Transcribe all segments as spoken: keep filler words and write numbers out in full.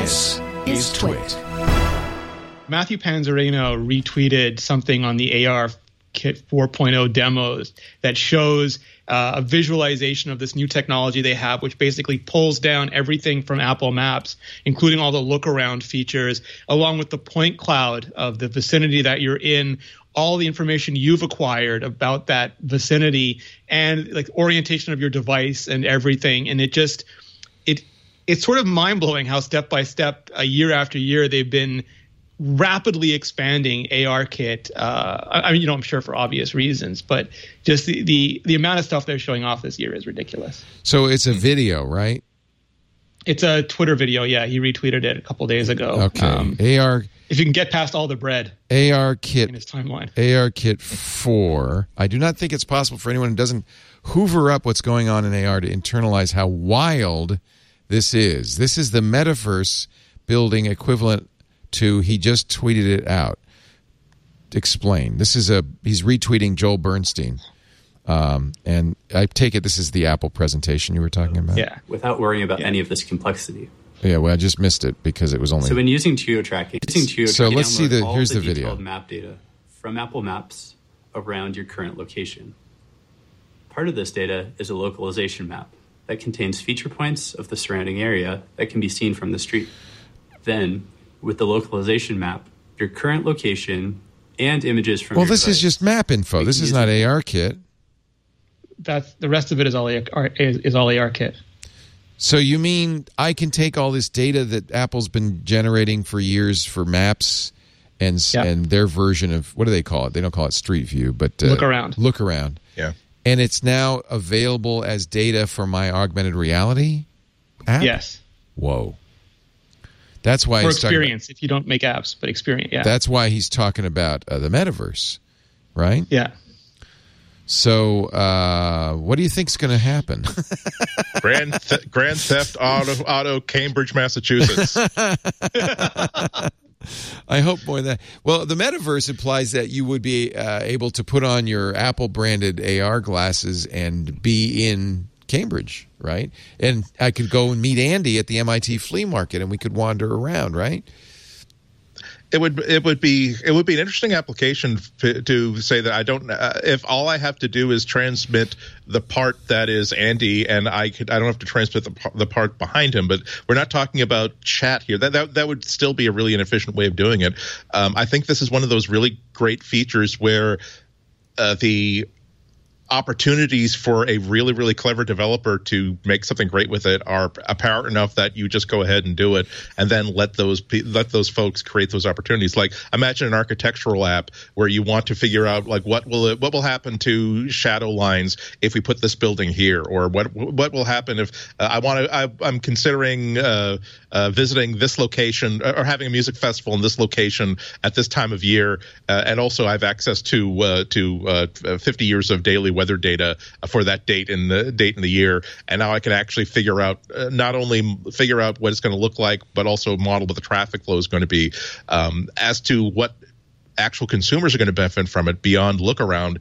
This is Twit. Matthew Panzarino retweeted something on the A R Kit four point oh demos that shows uh, a visualization of this new technology they have, which basically pulls down everything from Apple Maps, including all the look-around features, along with the point cloud of the vicinity that you're in, all the information you've acquired about that vicinity, and like orientation of your device and everything. And it just it it's sort of mind-blowing how step by step, a year after year, they've been rapidly expanding ARKit. Uh, I mean, you know, I'm sure for obvious reasons, but just the, the the amount of stuff they're showing off this year is ridiculous. So it's a video, right? It's a Twitter video. Yeah, he retweeted it a couple days ago. Okay. Um, A R. If you can get past all the bread. ARKit. In his timeline. ARKit four. I do not think it's possible for anyone who doesn't hoover up what's going on in A R to internalize how wild this is. This is the metaverse building equivalent to, he just tweeted it out. Explain. This is a, he's retweeting Joel Bernstein. Um, and I take it this is the Apple presentation you were talking about? Yeah. Without worrying about yeah. any of this complexity. Yeah, well, I just missed it because it was only... So when using geo-tracking, using geo-tracking, so let's see the, all here's the, the video. detailed map data from Apple Maps around your current location. Part of this data is a localization map that contains feature points of the surrounding area that can be seen from the street. Then, with the localization map, your current location and images from well, your this device, is just map info. This is not ARKit. That's the rest of it is all is, is all ARKit. So you mean I can take all this data that Apple's been generating for years for maps and yep. and their version of, what do they call it? They don't call it Street View, but uh, look around. Look around. Yeah. And it's now available as data for my augmented reality app? Yes. Whoa. That's why for he's experience. About, if you don't make apps, but experience. Yeah. That's why he's talking about uh, the metaverse, right? Yeah. So, uh, what do you think's going to happen? Grand th- Grand Theft Auto, Auto, Cambridge, Massachusetts. I hope more than that. Well, the metaverse implies that you would be uh, able to put on your Apple-branded A R glasses and be in Cambridge, right? And I could go and meet Andy at the M I T flea market, and we could wander around, right? It would it would be it would be an interesting application to, to say that I don't uh, if all I have to do is transmit the part that is Andy, and I could I don't have to transmit the the part behind him. But we're not talking about chat here. That that that would still be a really inefficient way of doing it. Um, I think this is one of those really great features where uh, the opportunities for a really, really clever developer to make something great with it are apparent enough that you just go ahead and do it, and then let those let those folks create those opportunities. Like, imagine an architectural app where you want to figure out like what will it, what will happen to shadow lines if we put this building here, or what what will happen if uh, I want to I, I'm considering uh, uh, visiting this location or having a music festival in this location at this time of year, uh, and also I have access to uh, to uh, fifty years of daily weather data for that date in the date in the year, and now I can actually figure out uh, not only figure out what it's going to look like, but also model what the traffic flow is going to be. Um, as to what actual consumers are going to benefit from it beyond look around,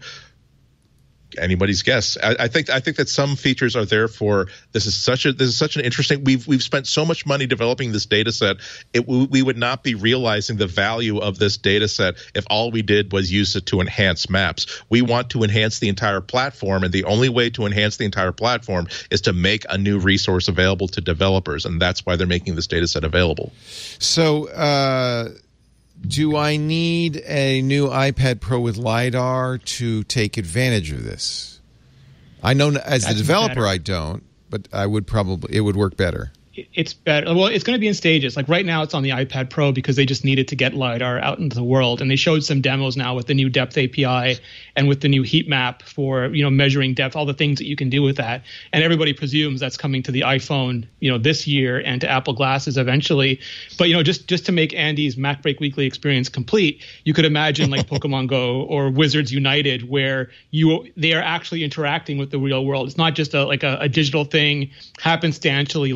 anybody's guess. I, I think I think that some features are there for this is such a this is such an interesting. We've we've spent so much money developing this data set. It we would not be realizing the value of this data set if all we did was use it to enhance maps. We want to enhance the entire platform, and the only way to enhance the entire platform is to make a new resource available to developers, and that's why they're making this data set available. So. Uh Do I need a new iPad Pro with LiDAR to take advantage of this? I know as the developer better. I don't, but I would probably it would work better. It's better. Well, it's going to be in stages. Like right now, it's on the iPad Pro because they just needed to get LiDAR out into the world. And they showed some demos now with the new depth A P I and with the new heat map for, you know, measuring depth, all the things that you can do with that. And everybody presumes that's coming to the iPhone, you know, this year and to Apple glasses eventually. But, you know, just, just to make Andy's MacBreak Weekly experience complete, you could imagine like Pokemon Go or Wizards United, where you they are actually interacting with the real world. It's not just a, like a, a digital thing happenstantially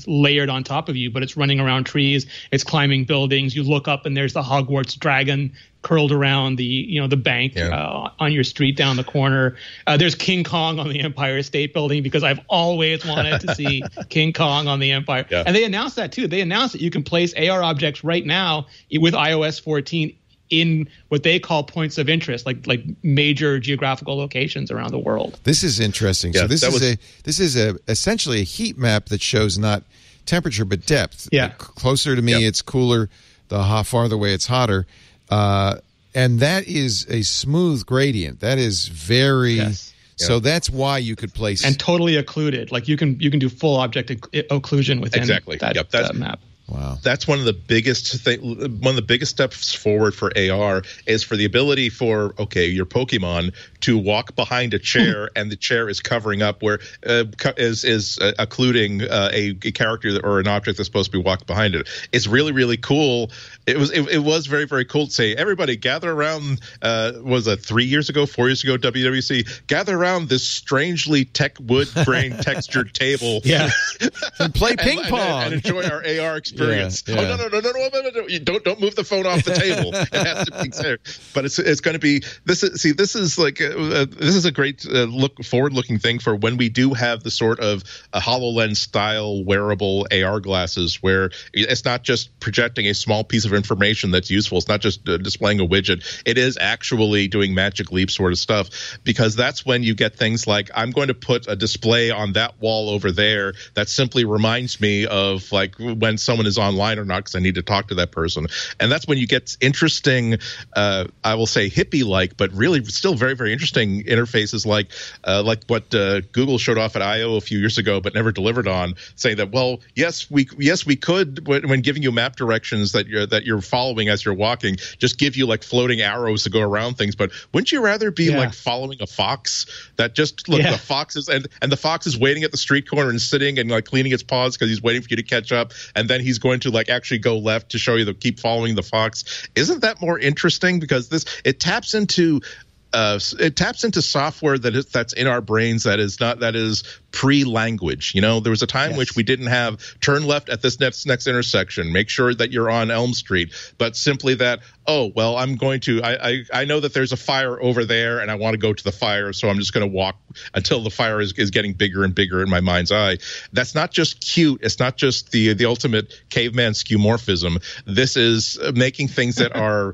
layered on top of you, but it's running around trees, it's climbing buildings. You look up and there's the Hogwarts dragon curled around the you know the bank yeah. uh, on your street down the corner. Uh, there's King Kong on the Empire State Building because I've always wanted to see King Kong on the Empire. Yeah. And they announced that too. They announced that you can place A R objects right now with i O S fourteen in what they call points of interest, like like major geographical locations around the world. This is interesting. Yeah, so this is was, a this is a essentially a heat map that shows not temperature but depth. Yeah. The closer to me, yep. it's cooler. The how farther away, it's hotter. Uh, and that is a smooth gradient. That is very. Yes. So yeah. that's why you could place and totally occluded. Like you can you can do full object occlusion within exactly. that yep. that's, uh, map. Wow, that's one of the biggest th- one of the biggest steps forward for A R is for the ability for okay your Pokemon to walk behind a chair and the chair is covering up where uh, is is uh, occluding uh, a, a character that, or an object that's supposed to be walked behind it. It's really really cool. It was it, it was very very cool to say everybody gather around. Uh, was it three years ago, four years ago? W W C gather around this strangely tech wood grain textured table. Yeah, and play ping and, pong and, and enjoy our A R experience. Yeah, yeah. Oh no no no no no no! no. You don't don't move the phone off the table. It has to be there. But it's it's going to be this. Is, see, this is like uh, this is a great uh, look forward looking thing for when we do have the sort of a HoloLens style wearable A R glasses where it's not just projecting a small piece of information that's useful. It's not just uh, displaying a widget. It is actually doing Magic Leap sort of stuff, because that's when you get things like I'm going to put a display on that wall over there that simply reminds me of like when someone is online or not, because I need to talk to that person. And that's when you get interesting, uh, I will say hippie-like, but really still very, very interesting interfaces like uh, like what uh, Google showed off at I O a few years ago, but never delivered on, saying that, well, yes, we yes we could, when, when giving you map directions that you're that you're following as you're walking, just give you like floating arrows to go around things. But wouldn't you rather be yeah. like following a fox that just look yeah. the fox is and and the fox is waiting at the street corner and sitting and like cleaning its paws because he's waiting for you to catch up, and then he's going to like actually go left to show you the keep following the fox. Isn't that more interesting? Because this it taps into uh, it taps into software that is that's in our brains that is not that is pre-language. You know, there was a time yes. which we didn't have turn left at this next next intersection, make sure that you're on Elm Street, but simply that, oh well, I'm going to I I, I know that there's a fire over there and I want to go to the fire, so I'm just going to walk until the fire is, is getting bigger and bigger in my mind's eye. That's not just cute. It's not just the the ultimate caveman skeuomorphism. This is making things that are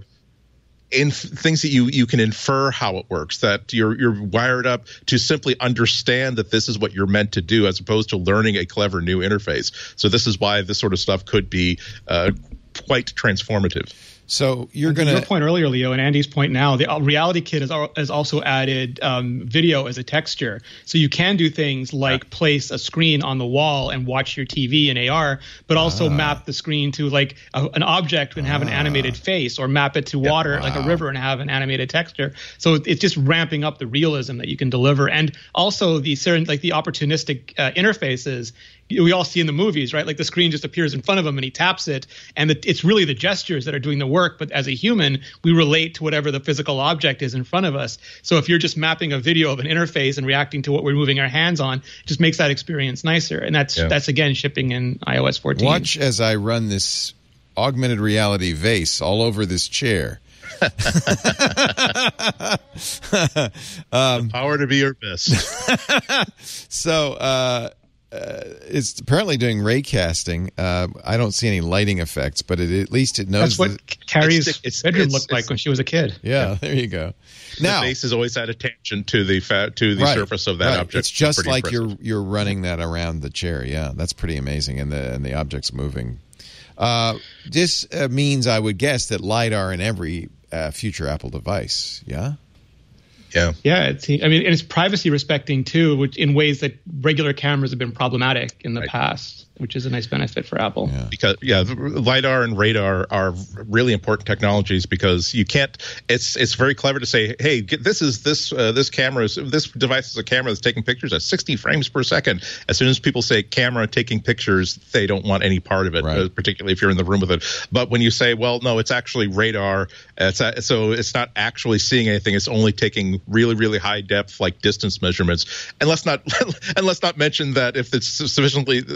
in things that you you can infer how it works, that you're you're wired up to simply understand that this is what you're meant to do, as opposed to learning a clever new interface. So this is why this sort of stuff could be uh, quite transformative. So you're going to... Your point earlier, Leo, and Andy's point now, the Reality Kit has, has also added um, video as a texture. So you can do things like yeah. place a screen on the wall and watch your T V in A R, but also ah. map the screen to like a, an object and have ah. an animated face, or map it to yep. water, wow. like a river, and have an animated texture. So it's just ramping up the realism that you can deliver. And also the like the opportunistic uh, interfaces we all see in the movies, right? Like the screen just appears in front of him and he taps it, and the, it's really the gestures that are doing the work. But as a human, we relate to whatever the physical object is in front of us. So if you're just mapping a video of an interface and reacting to what we're moving our hands on, it just makes that experience nicer. And that's yeah. that's again shipping in i O S fourteen. Watch as I run this augmented reality vase all over this chair. um, the power to be your best. So. Uh, Uh, it's apparently doing ray casting. Uh, I don't see any lighting effects, but it, at least it knows. That's what that Carrie's it's, it's, bedroom it's, looked it's, like when she was a kid. Yeah, yeah. There you go. Now, the base is always at a tangent to the fa- to the right, surface of that right. object. It's just pretty like impressive. you're you're running that around the chair. Yeah, that's pretty amazing, and the and the object's moving. Uh, this uh, means, I would guess, that LiDAR in every uh, future Apple device. Yeah. Yeah, yeah. It's, I mean, and it's privacy respecting too, which in ways that regular cameras have been problematic in the right. past, which is a nice benefit for Apple. Yeah. Because yeah, LiDAR and radar are really important technologies, because you can't. It's it's very clever to say, hey, this is this uh, this camera is this device is a camera that's taking pictures at sixty frames per second. As soon as people say camera taking pictures, they don't want any part of it, right. uh, particularly if you're in the room with it. But when you say, well, no, it's actually radar, it's uh, so it's not actually seeing anything. It's only taking really really high depth like distance measurements. And let's not and let's not mention that if it's sufficiently uh, sufficient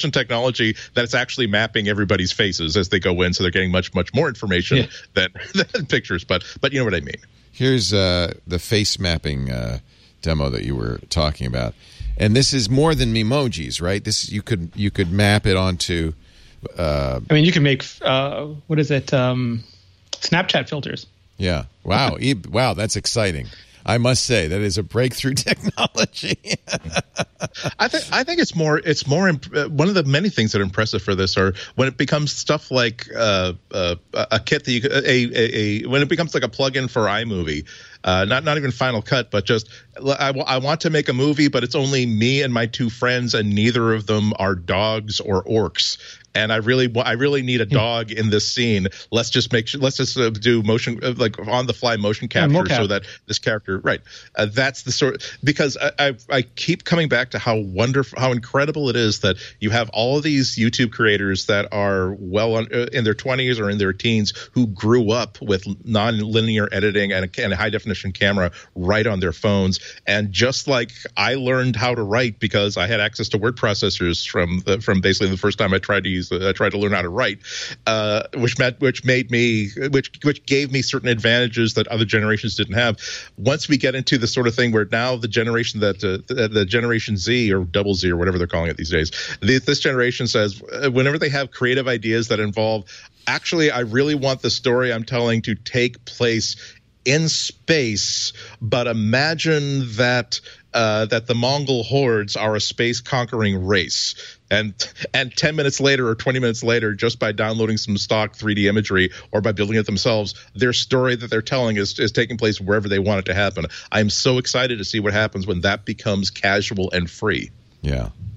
first-person technology that it's actually mapping everybody's faces as they go in, so they're getting much, much more information yeah. than, than pictures. But but you know what I mean. Here's uh, the face mapping uh, demo that you were talking about, and this is more than emojis, right? This you could you could map it onto. Uh, I mean, you can make uh, what is it? Um, Snapchat filters. Yeah. Wow. Wow. That's exciting. I must say that is a breakthrough technology. I think I think it's more it's more imp- one of the many things that are impressive for this are when it becomes stuff like uh, uh, a kit that you a, a, a when it becomes like a plugin for iMovie. Uh, not not even Final Cut, but just I, I want to make a movie, but it's only me and my two friends, and neither of them are dogs or orcs. And I really, I really need a dog in this scene. Let's just make sure. Let's just uh, do motion, uh, like on the fly motion capture, yeah, so that this character, right? Uh, that's the sort. Because I, I, I keep coming back to how wonderful, how incredible it is that you have all of these YouTube creators that are well on, uh, in their twenties or in their teens who grew up with non-linear editing and a, and a high definition camera right on their phones. And just like I learned how to write because I had access to word processors from the, from basically the first time I tried to use. I tried to learn how to write, uh, which meant, which made me, which which gave me certain advantages that other generations didn't have. Once we get into the sort of thing where now the generation that uh, the, the Generation Z or Double Z or whatever they're calling it these days, the, this generation says whenever they have creative ideas that involve, actually, I really want the story I'm telling to take place in space, but imagine that uh, that the Mongol hordes are a space conquering race. And and ten minutes later or twenty minutes later, just by downloading some stock three D imagery or by building it themselves, their story that they're telling is, is taking place wherever they want it to happen. I'm so excited to see what happens when that becomes casual and free. Yeah.